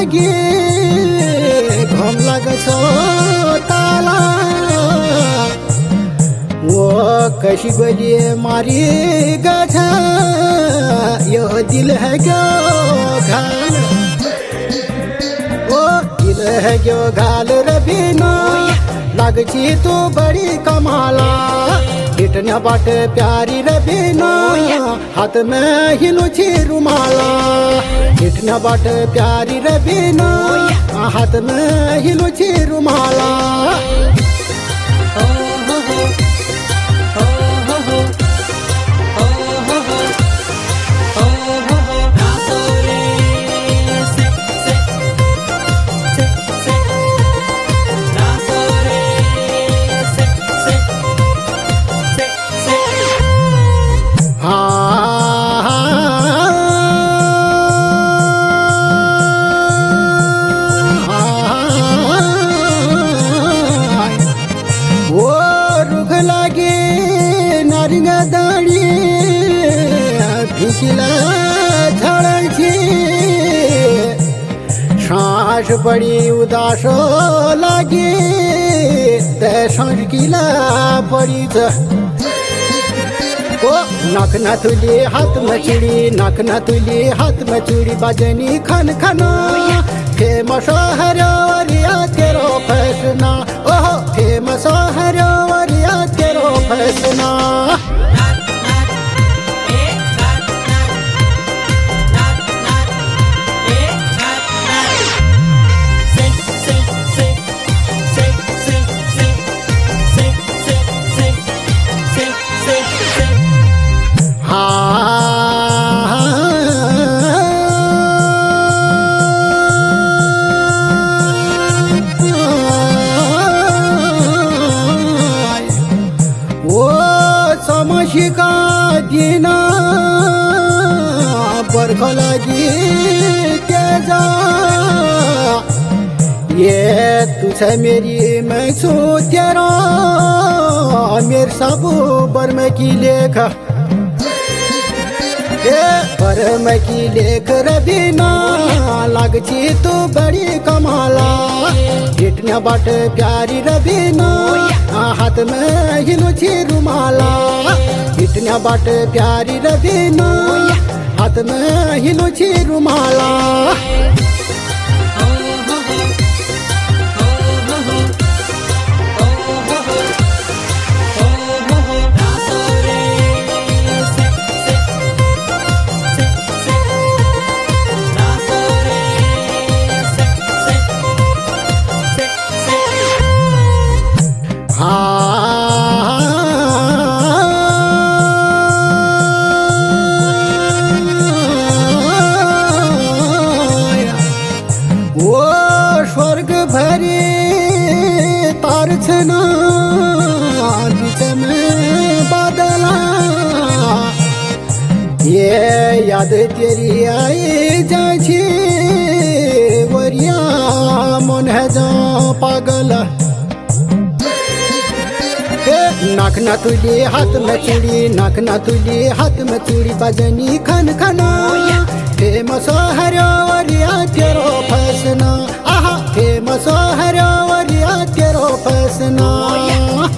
लागी घम लागछ ताला वो कशी बली मारी गछ यह दिल है क्यों घाल ओ दिल है क्यों घाल रबीना लागची तू बड़ी कमाला इटने बाट प्यारी रबीना हाथ में हिलुची रुमाला इटने बाट प्यारी रबीना हाथ में हिलुची रुमाला दाड़ी भिकिला झड़छी सांस बड़ी उदास लागे संकिला पड़ी ओ नख न तुली हाथ में चूड़ी नख न तुली हाथ में चूड़ी बजनी खन खना फेमस हरिया तेरो फैसना ओह फेमस हरिया तेरो फैसना समशिका दीना बरखला जी तेजा ये तुझे मेरी मैं सो तेरा मेरे सब बर्म की लेख बर्म की लेख रबीना लागची तू बड़ी कमाला इटने बाट प्यारी रबीना हाथ में हिलुची रुमाला इटने बाट प्यारी रबीना हाथ में हिलुची रुमाला वो स्वर्ग भरे तार छना बीच में बादला ये याद तेरी आई जाछी वरिया मन है जो पागल नख न तुली हाथ में चूड़ी नख न तुली हाथ में चूड़ी बजनी खन खना फेमस हरिया तेरो फैसना आहा फेमस हरिया तेरो फैसना